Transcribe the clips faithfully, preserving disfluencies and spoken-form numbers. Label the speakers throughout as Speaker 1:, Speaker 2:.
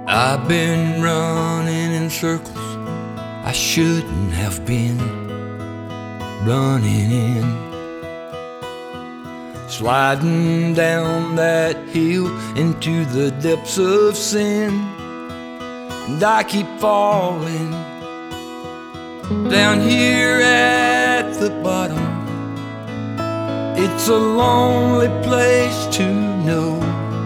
Speaker 1: I've been running in circles I shouldn't have been running in, sliding down that hill into the depths of sin. And I keep falling down here at the bottom. It's a lonely place to know.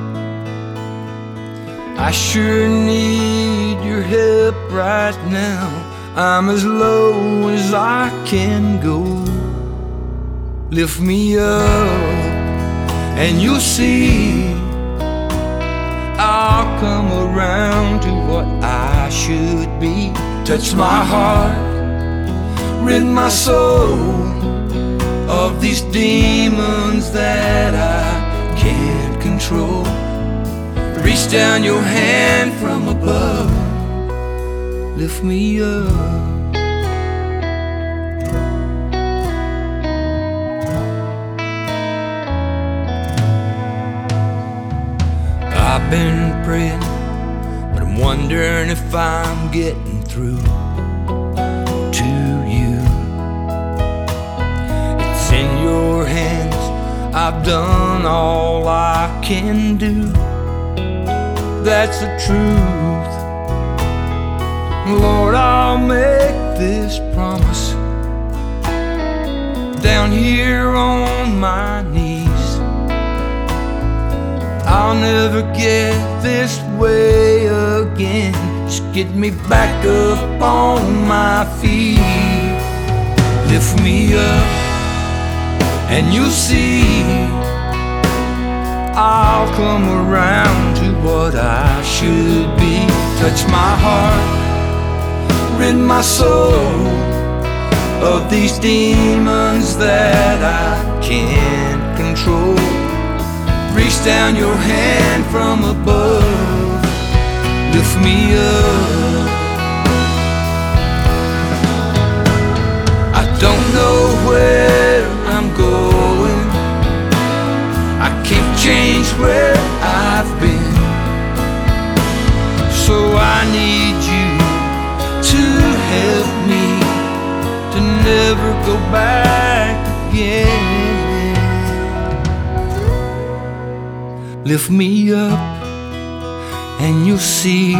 Speaker 1: I sure need your help right now. I'm as low as I can go. Lift me up and you'll see I'll come around to what I should be. Touch my heart, rid my soul of these demons that I can't control. Reach down your hand from above, lift me up. I've been praying, but I'm wondering if I'm getting through to you. It's in your hands, I've done all I can do. That's the truth. Lord, I'll make this promise down here on my knees. I'll never get this way again. Just get me back up on my feet. Lift me up and you'll see I'll come around to what I should be. Touch my heart, rid my soul of these demons that I can't control. Reach down your hand from above, lift me up. I don't know where I'm going, I can't change where I've been, so I need you to help me to never go back again. Lift me up and you'll see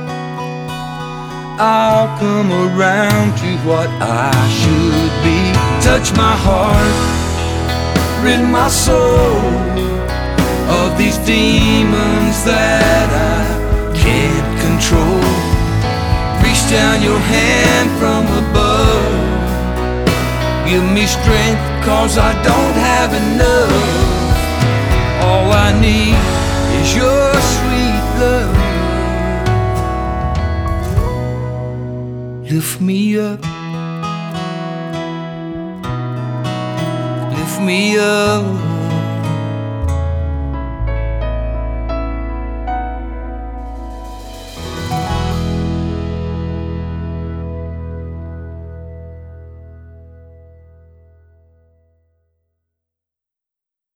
Speaker 1: I'll come around to what I should be. Touch my heart, rid my soul of these demons that I can't control. Reach down your hand from above, give me strength, cause I don't have enough. All I need is your sweet love. Lift me up, lift me up.